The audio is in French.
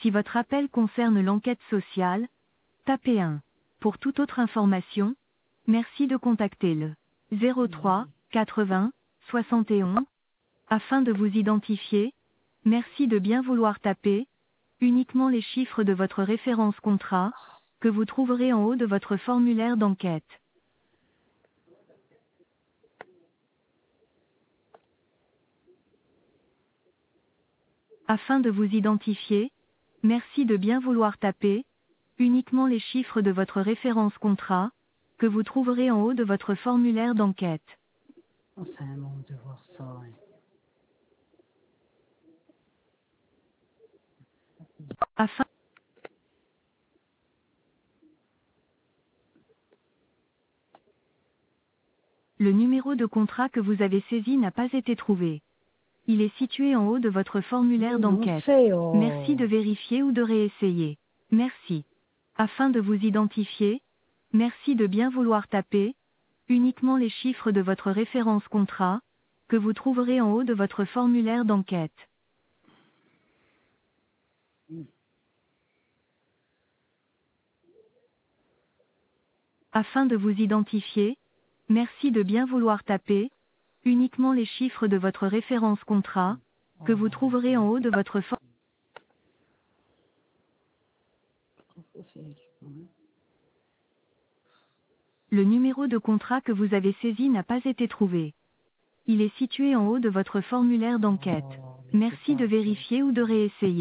Si votre appel concerne l'enquête sociale, tapez 1. Pour toute autre information, merci de contacter le 03 80 71. Afin de vous identifier, merci de bien vouloir taper uniquement les chiffres de votre référence contrat, que vous trouverez en haut de votre formulaire d'enquête. Afin de vous identifier, merci de bien vouloir taper uniquement les chiffres de votre référence contrat, que vous trouverez en haut de votre formulaire d'enquête. Oh, c'est un monde de voir ça. Hein. Afin Le numéro de contrat que vous avez saisi n'a pas été trouvé. Il est situé en haut de votre formulaire d'enquête. Merci de vérifier ou de réessayer. Merci. Afin de vous identifier, merci de bien vouloir taper uniquement les chiffres de votre référence contrat, que vous trouverez en haut de votre formulaire d'enquête. Afin de vous identifier, merci de bien vouloir taper uniquement les chiffres de votre référence contrat, que vous trouverez en haut de votre formulaire. Le numéro de contrat que vous avez saisi n'a pas été trouvé. Il est situé en haut de votre formulaire d'enquête. Merci de vérifier ou de réessayer.